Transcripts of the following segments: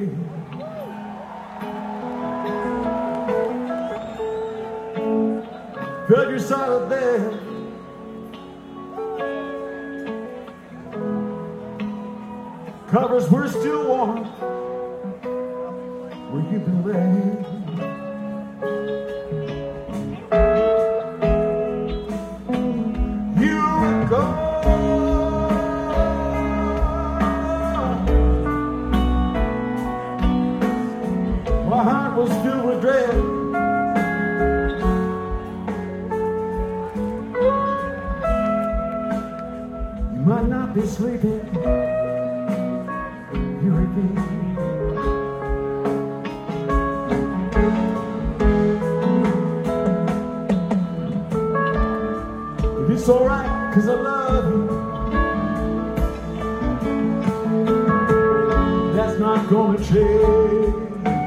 way. Felt your solid bed. Covers were still warm where you've been laying. You were gone. My heart was filled with dread. You might not be sleeping. It's alright, 'cause I love you. That's not gonna change.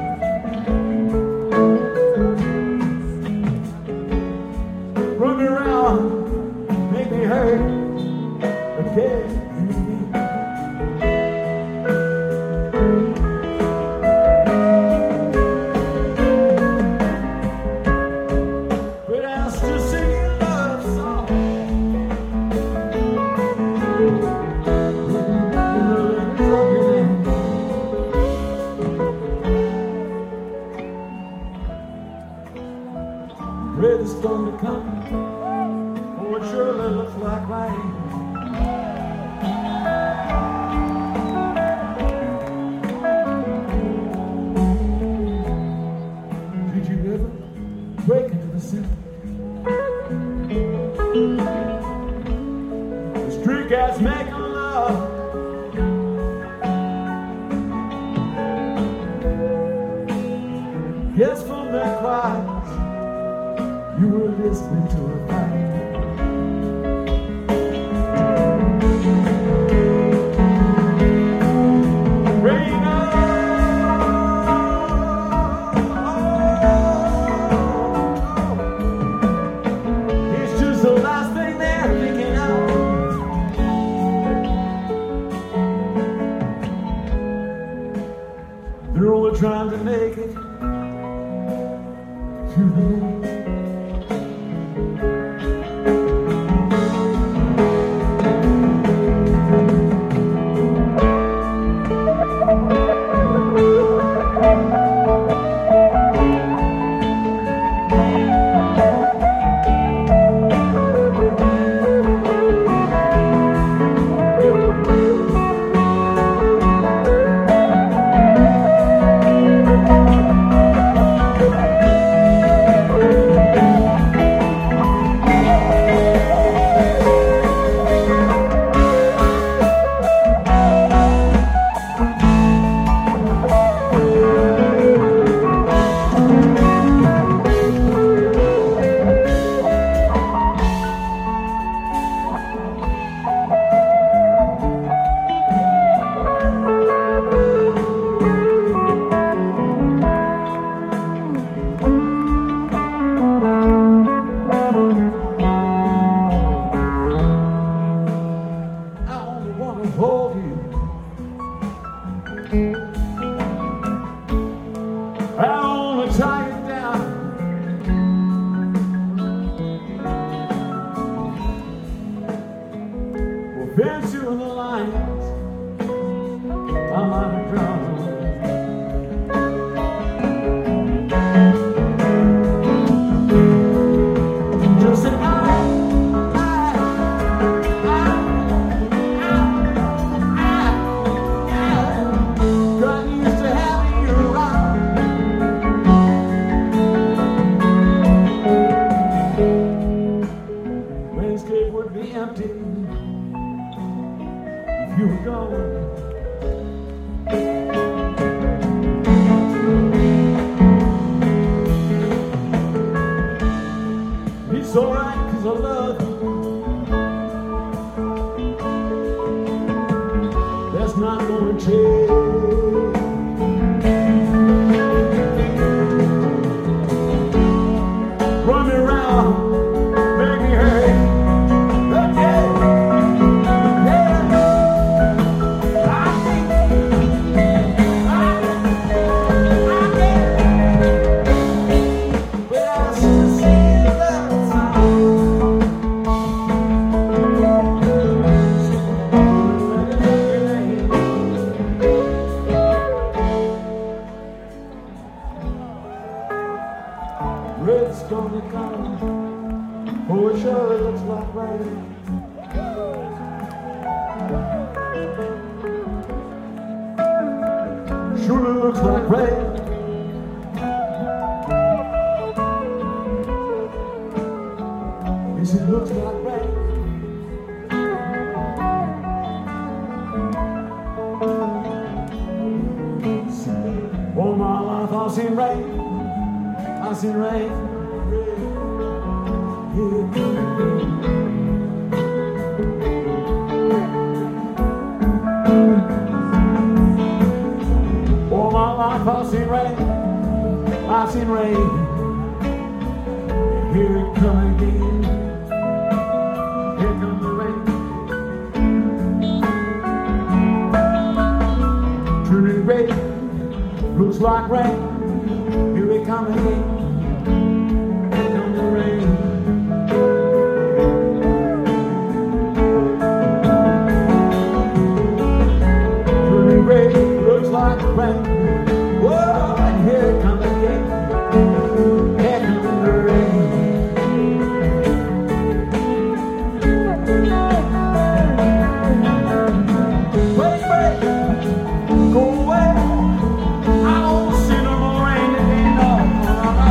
Run me around, make me hurt again. Ready the storm to come, oh, it surely looks like rain. Did you ever break into the city? The street cats making love. Yes, from their cries you were listening to a fight. Rain on. It's just the last thing they're thinking of. They're only trying to make it to the end. gonna come. Oh, it sure looks like rain. Sure looks like rain. Yes, it looks like rain. All my life I've seen rain. I've seen rain. All my life I've seen rain. I've seen rain. Here it come again. Here comes the rain. Turning gray. Looks like rain. Here it come again. Here comes the rain. Turning gray. Looks like rain. Whoa, and here it comes again. Here comes the rain. Wait, wait, go away. I don't see no more rain today, no, no, no.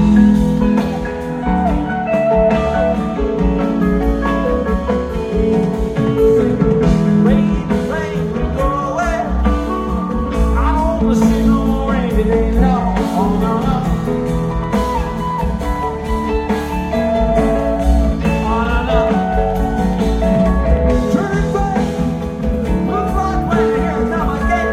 Rain, rain, go away. I don't see no more rain today, no, oh, no, no. Oh, no, no. Turning back, looks like rain, here it come again.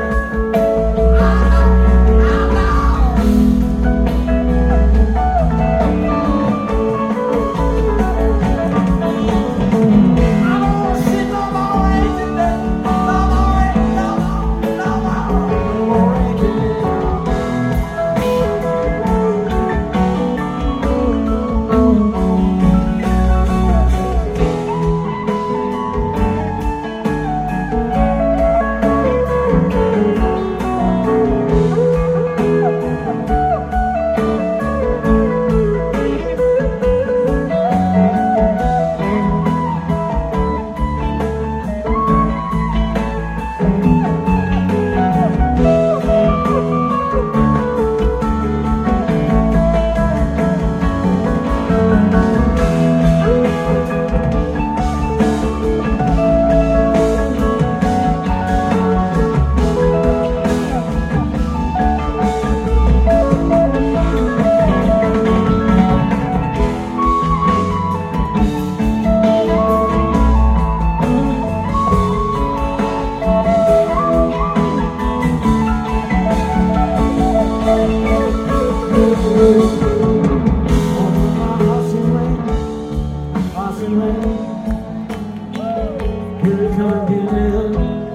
Here it come again.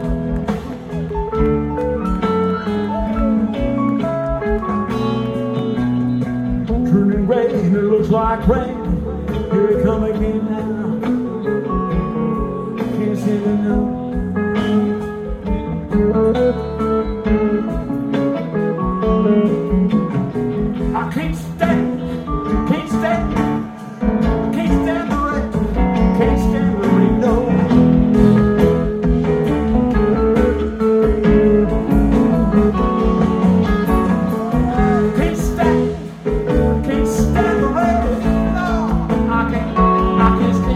Turning gray and it looks like rain. Here it come again now. Can't say it enough. I can't stand the rain. Can't stand the rain, no. Can't stand the rain, no. I can't stand